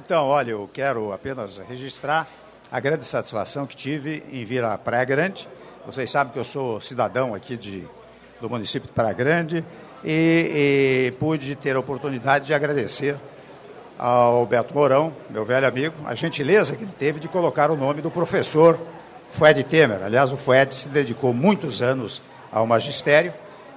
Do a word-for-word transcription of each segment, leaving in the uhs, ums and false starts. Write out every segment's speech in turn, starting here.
Então, olha, eu quero apenas registrar a grande satisfação que tive em vir a Praia Grande. Vocês sabem que eu sou cidadão aqui de, do município de Praia Grande e, e pude ter a oportunidade de agradecer ao Beto Mourão, meu velho amigo, a gentileza que ele teve de colocar o nome do professor Fued Temer. Aliás, o Fued se dedicou muitos anos ao magistério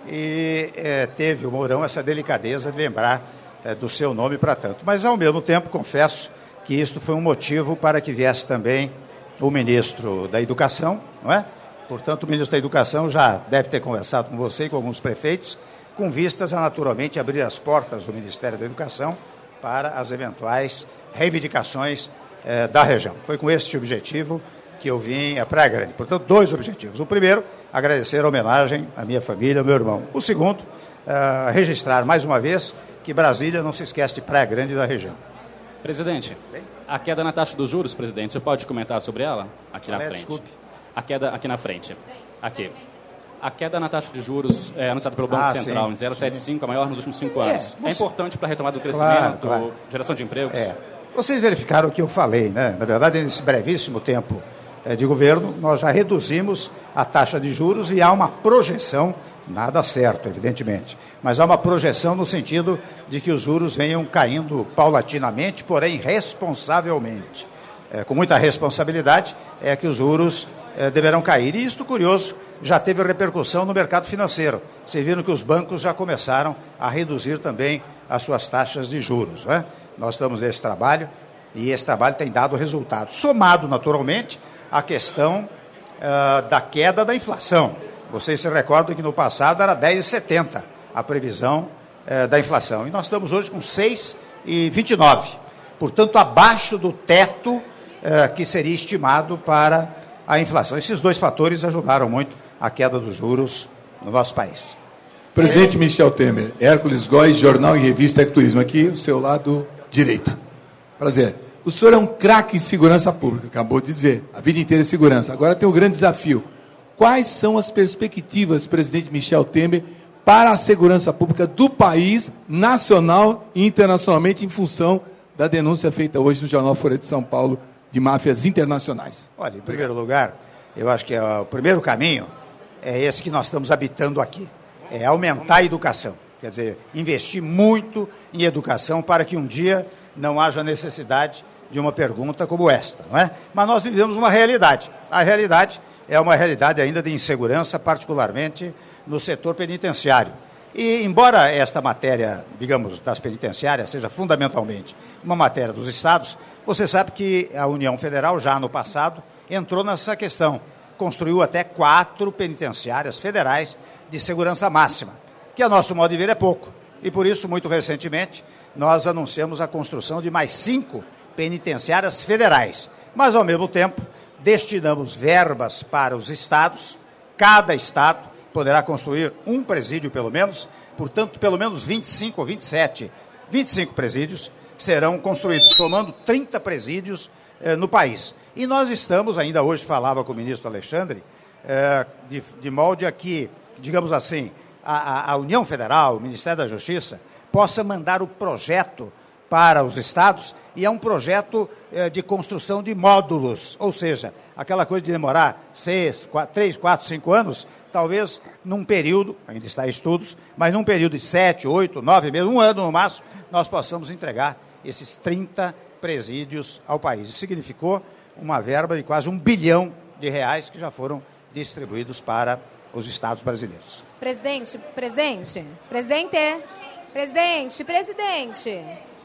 e é, teve o Mourão essa delicadeza de lembrar é, do seu nome para tanto. Mas, ao mesmo tempo, confesso que isto foi um motivo para que viesse também o ministro da Educação, não é? Portanto, o ministro da Educação já deve ter conversado com você e com alguns prefeitos, com vistas a, naturalmente, abrir as portas do Ministério da Educação para as eventuais reivindicações eh, da região. Foi com esse objetivo que eu vim a Praia Grande. Portanto, dois objetivos. O primeiro, agradecer a homenagem à minha família, ao meu irmão. O segundo, eh, registrar mais uma vez que Brasília não se esquece de Praia Grande da região. Presidente, a queda na taxa dos juros, presidente, você pode comentar sobre ela? Aqui na é, frente. Desculpe. A queda aqui na frente. Aqui. A queda na taxa de juros é anunciada pelo Banco ah, Central sim, em zero vírgula setenta e cinco, a maior nos últimos cinco é, anos. você... É importante para a retomada do crescimento, claro, claro. geração de empregos? É. Vocês verificaram o que eu falei, né? Na verdade, nesse brevíssimo tempo é, de governo, nós já reduzimos a taxa de juros e há uma projeção, nada certo, evidentemente, mas há uma projeção no sentido de que os juros venham caindo paulatinamente, porém responsavelmente. É, com muita responsabilidade, é que os juros é, deverão cair. E isto, curioso, já teve repercussão no mercado financeiro. Vocês viram que os bancos já começaram a reduzir também as suas taxas de juros, né? Nós estamos nesse trabalho e esse trabalho tem dado resultado. Somado, naturalmente, à questão uh, da queda da inflação. Vocês se recordam que no passado era dez vírgula setenta a previsão uh, da inflação. E nós estamos hoje com seis vírgula vinte e nove. Portanto, abaixo do teto uh, que seria estimado para a inflação. Esses dois fatores ajudaram muito a queda dos juros no nosso país. Presidente Michel Temer, Hércules Góes, Jornal e Revista Ecturismo, aqui, o seu lado direito. Prazer. O senhor é um craque em segurança pública, acabou de dizer, a vida inteira é segurança. Agora tem um grande desafio. Quais são as perspectivas, presidente Michel Temer, para a segurança pública do país, nacional e internacionalmente, em função da denúncia feita hoje no Jornal Folha de São Paulo de máfias internacionais? Olha, em primeiro lugar, eu acho que é o primeiro caminho é esse que nós estamos habitando aqui, é aumentar a educação, quer dizer, investir muito em educação para que um dia não haja necessidade de uma pergunta como esta, não é? Mas nós vivemos uma realidade, a realidade é uma realidade ainda de insegurança, particularmente no setor penitenciário. E, embora esta matéria, digamos, das penitenciárias seja fundamentalmente uma matéria dos estados, você sabe que a União Federal, já no passado, entrou nessa questão. Construiu até quatro penitenciárias federais de segurança máxima, que, a nosso modo de ver, é pouco. E, por isso, muito recentemente, nós anunciamos a construção de mais cinco penitenciárias federais. Mas, ao mesmo tempo, destinamos verbas para os estados. Cada estado poderá construir um presídio, pelo menos. Portanto, pelo menos vinte e cinco ou vinte e sete, vinte e cinco presídios serão construídos, somando trinta presídios eh, no país. E nós estamos, ainda hoje falava com o ministro Alexandre, eh, de, de molde a que, digamos assim, a, a União Federal, o Ministério da Justiça, possa mandar o projeto para os estados, e é um projeto eh, de construção de módulos, ou seja, aquela coisa de demorar seis, quatro, três, quatro, cinco anos, talvez num período, ainda está em estudos, mas num período de sete, oito, nove meses, um ano no máximo, nós possamos entregar esses trinta presídios ao país. Isso significou uma verba de quase um bilhão de reais que já foram distribuídos para os estados brasileiros. Presidente, presidente, presidente, presidente, presidente.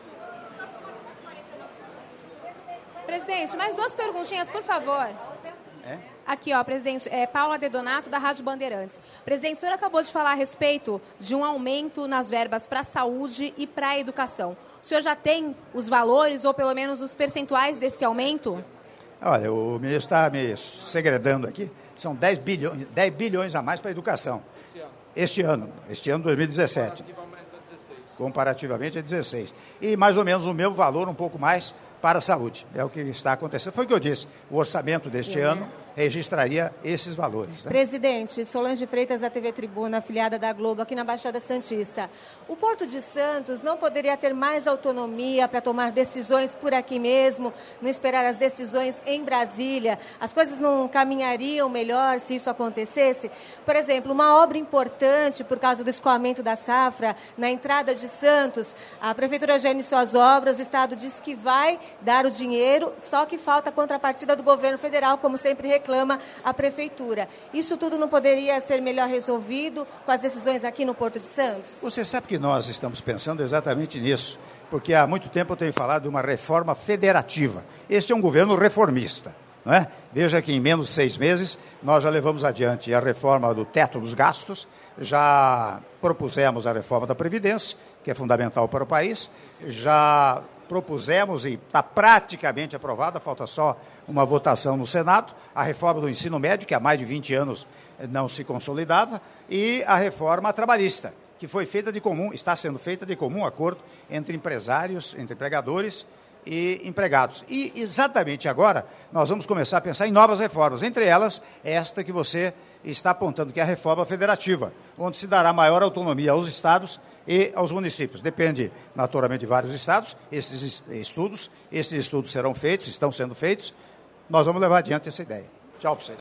Presidente, mais duas perguntinhas, por favor. É? Aqui, ó, presidente, é Paula Dedonato, da Rádio Bandeirantes. Presidente, o senhor acabou de falar a respeito de um aumento nas verbas para a saúde e para a educação. O senhor já tem os valores, ou pelo menos os percentuais desse aumento? Olha, o ministro está me segredando aqui. São dez bilhões, dez bilhões a mais para a educação. Este ano, este ano dois mil e dezessete. Comparativamente a dezesseis. E mais ou menos o mesmo valor, um pouco mais, para a saúde. É o que está acontecendo. Foi o que eu disse, o orçamento deste eu, ano né? registraria esses valores. Né? Presidente, Solange Freitas, da T V Tribuna, afiliada da Globo, aqui na Baixada Santista. O Porto de Santos não poderia ter mais autonomia para tomar decisões por aqui mesmo, não esperar as decisões em Brasília? As coisas não caminhariam melhor se isso acontecesse? Por exemplo, uma obra importante por causa do escoamento da safra na entrada de Santos, a Prefeitura já iniciou as obras, o Estado diz que vai dar o dinheiro, só que falta a contrapartida do governo federal, como sempre reclama a Prefeitura. Isso tudo não poderia ser melhor resolvido com as decisões aqui no Porto de Santos? Você sabe que nós estamos pensando exatamente nisso, porque há muito tempo eu tenho falado de uma reforma federativa. Este é um governo reformista, não é? Veja que em menos de seis meses nós já levamos adiante a reforma do teto dos gastos, já propusemos a reforma da Previdência, que é fundamental para o país, já propusemos e está praticamente aprovada, falta só uma votação no Senado, a reforma do ensino médio, que há mais de vinte anos não se consolidava, e a reforma trabalhista, que foi feita de comum, está sendo feita de comum acordo entre empresários, entre empregadores e empregados. E exatamente agora nós vamos começar a pensar em novas reformas, entre elas esta que você está apontando, que é a reforma federativa, onde se dará maior autonomia aos estados e aos municípios. Depende, naturalmente, de vários estados, esses estudos, esses estudos serão feitos, estão sendo feitos, nós vamos levar adiante essa ideia. Tchau para vocês.